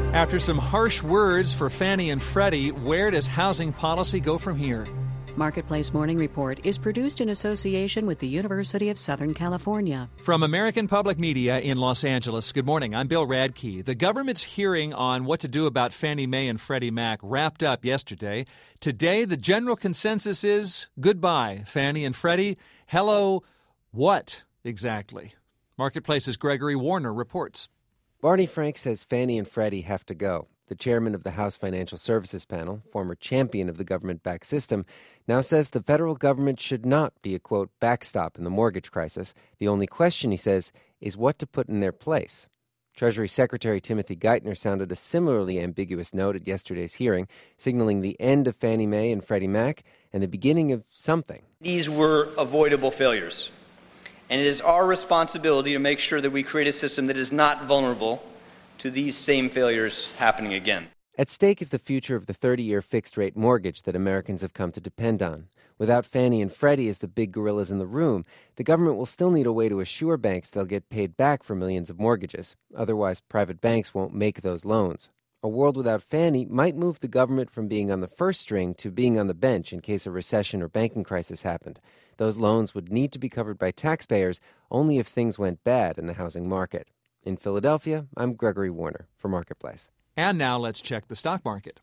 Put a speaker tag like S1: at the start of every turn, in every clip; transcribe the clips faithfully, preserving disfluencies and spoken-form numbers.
S1: After some harsh words for Fannie and Freddie, where does housing policy go from here?
S2: Marketplace Morning Report is produced in association with the University of Southern California.
S1: From American Public Media in Los Angeles, good morning. I'm Bill Radke. The government's hearing on what to do about Fannie Mae and Freddie Mac wrapped up yesterday. Today, the general consensus is goodbye, Fannie and Freddie. Hello, what exactly? Marketplace's Gregory Warner reports.
S3: Barney Frank says Fannie and Freddie have to go. The chairman of the House Financial Services Panel, former champion of the government-backed system, now says the federal government should not be a, quote, backstop in the mortgage crisis. The only question, he says, is what to put in their place. Treasury Secretary Timothy Geithner sounded a similarly ambiguous note at yesterday's hearing, signaling the end of Fannie Mae and Freddie Mac and the beginning of something.
S4: These were avoidable failures. And it is our responsibility to make sure that we create a system that is not vulnerable to these same failures happening again.
S3: At stake is the future of the thirty-year fixed-rate mortgage that Americans have come to depend on. Without Fannie and Freddie as the big gorillas in the room, the government will still need a way to assure banks they'll get paid back for millions of mortgages. Otherwise, private banks won't make those loans. A world without Fannie might move the government from being on the first string to being on the bench in case a recession or banking crisis happened. Those loans would need to be covered by taxpayers only if things went bad in the housing market. In Philadelphia, I'm Gregory Warner for Marketplace.
S1: And now let's check the stock market.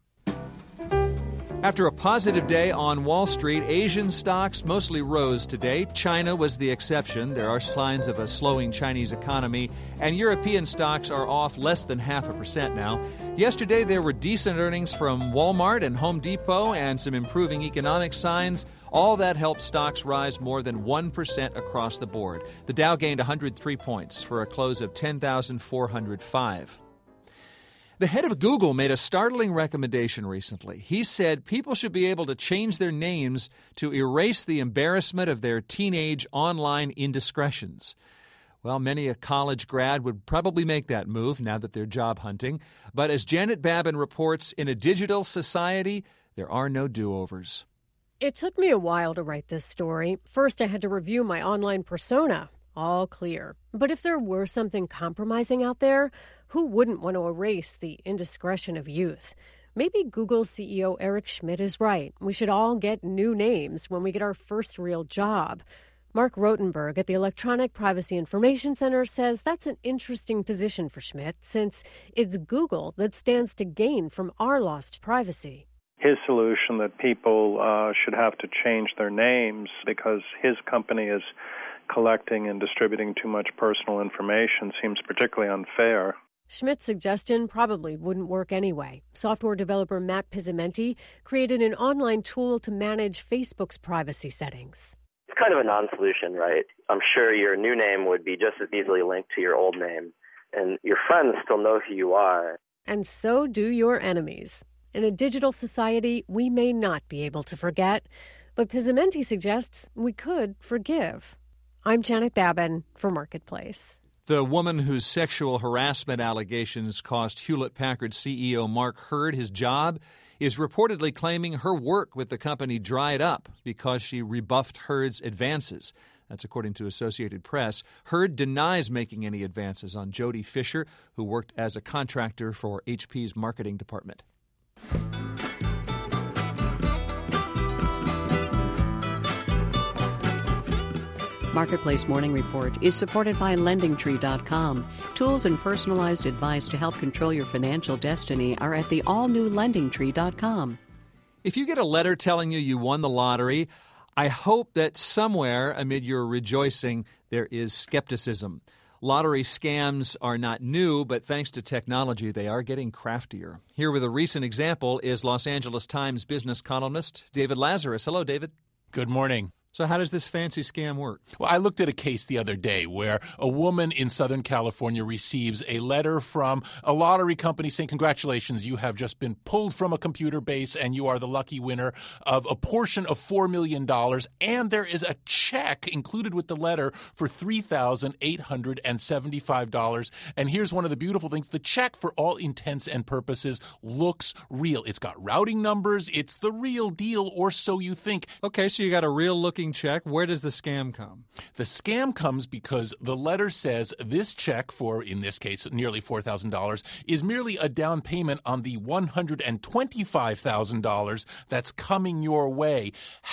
S1: After a positive day on Wall Street, Asian stocks mostly rose today. China was the exception. There are signs of a slowing Chinese economy, and European stocks are off less than half a percent now. Yesterday, there were decent earnings from Walmart and Home Depot and some improving economic signs. All that helped stocks rise more than one percent across the board. The Dow gained one hundred three points for a close of ten thousand four hundred five. The head of Google made a startling recommendation recently. He said people should be able to change their names to erase the embarrassment of their teenage online indiscretions. Well, many a college grad would probably make that move now that they're job hunting. But as Janet Babin reports, in a digital society, there are no do-overs.
S5: It took me a while to write this story. First, I had to review my online persona. All clear. But if there were something compromising out there, who wouldn't want to erase the indiscretion of youth? Maybe Google's C E O Eric Schmidt is right. We should all get new names when we get our first real job. Mark Rotenberg at the Electronic Privacy Information Center says that's an interesting position for Schmidt, since it's Google that stands to gain from our lost privacy.
S6: His solution that people uh, should have to change their names because his company is collecting and distributing too much personal information seems particularly unfair.
S5: Schmidt's suggestion probably wouldn't work anyway. Software developer Matt Pizzamenti created an online tool to manage Facebook's privacy settings.
S7: It's kind of a non-solution, right? I'm sure your new name would be just as easily linked to your old name, and your friends still know who you are.
S5: And so do your enemies. In a digital society, we may not be able to forget, but Pizzamenti suggests we could forgive. I'm Janet Babin for Marketplace.
S1: The woman whose sexual harassment allegations cost Hewlett-Packard C E O Mark Hurd his job is reportedly claiming her work with the company dried up because she rebuffed Hurd's advances. That's according to Associated Press. Hurd denies making any advances on Jody Fisher, who worked as a contractor for H P's marketing department.
S2: Marketplace Morning Report is supported by Lending Tree dot com. Tools and personalized advice to help control your financial destiny are at the all-new Lending Tree dot com.
S1: If you get a letter telling you you won the lottery, I hope that somewhere amid your rejoicing there is skepticism. Lottery scams are not new, but thanks to technology, they are getting craftier. Here with a recent example is Los Angeles Times business columnist David Lazarus. Hello, David.
S8: Good morning.
S1: So how does this fancy scam work?
S8: Well, I looked at a case the other day where a woman in Southern California receives a letter from a lottery company saying, congratulations, you have just been pulled from a computer base and you are the lucky winner of a portion of four million dollars. And there is a check included with the letter for three thousand eight hundred seventy-five dollars. And here's one of the beautiful things. The check, for all intents and purposes, looks real. It's got routing numbers. It's the real deal, or so you think.
S1: Okay, so you got a real-looking talking check. Where does the scam come?
S8: The scam comes because the letter says this check for, in this case, nearly four thousand dollars is merely a down payment on the one hundred twenty-five thousand dollars that's coming your way.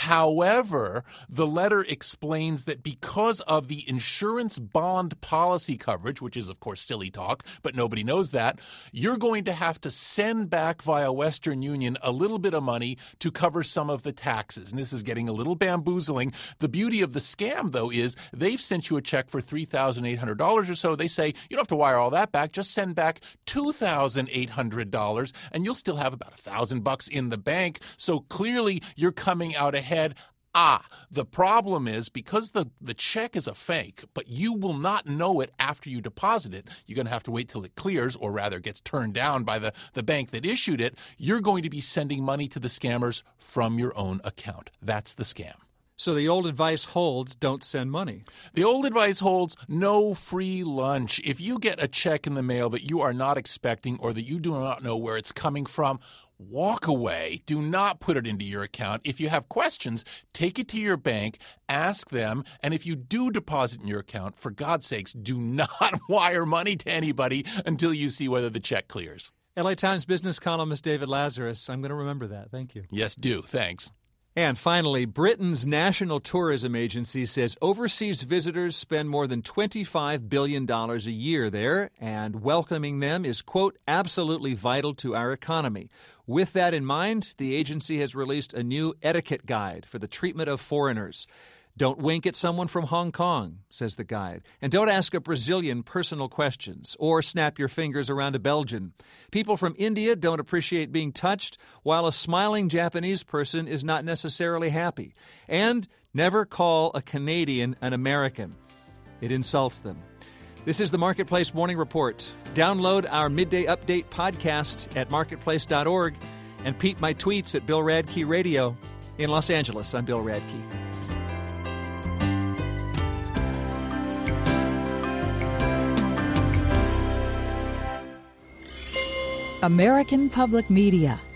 S8: However, the letter explains that because of the insurance bond policy coverage, which is, of course, silly talk, but nobody knows that, you're going to have to send back via Western Union a little bit of money to cover some of the taxes. And this is getting a little bamboozling. The beauty of the scam, though, is they've sent you a check for three thousand eight hundred dollars or so. They say, you don't have to wire all that back. Just send back two thousand eight hundred dollars, and you'll still have about a thousand bucks in the bank. So clearly you're coming out ahead. Ah, the problem is because the, the check is a fake, but you will not know it after you deposit it. You're going to have to wait till it clears, or rather gets turned down by the, the bank that issued it. You're going to be sending money to the scammers from your own account. That's the scam.
S1: So the old advice holds, don't send money.
S8: The old advice holds, no free lunch. If you get a check in the mail that you are not expecting or that you do not know where it's coming from, walk away. Do not put it into your account. If you have questions, take it to your bank, ask them, and if you do deposit in your account, for God's sakes, do not wire money to anybody until you see whether the check clears.
S1: L A Times business columnist David Lazarus. I'm going to remember that. Thank you.
S8: Yes, do. Thanks.
S1: And finally, Britain's National Tourism Agency says overseas visitors spend more than twenty-five billion dollars a year there, and welcoming them is, quote, absolutely vital to our economy. With that in mind, the agency has released a new etiquette guide for the treatment of foreigners. Don't wink at someone from Hong Kong, says the guide. And don't ask a Brazilian personal questions or snap your fingers around a Belgian. People from India don't appreciate being touched, while a smiling Japanese person is not necessarily happy. And never call a Canadian an American. It insults them. This is the Marketplace Morning Report. Download our Midday Update podcast at marketplace dot org and peep my tweets at Bill Radke Radio. In Los Angeles, I'm Bill Radke.
S9: American Public Media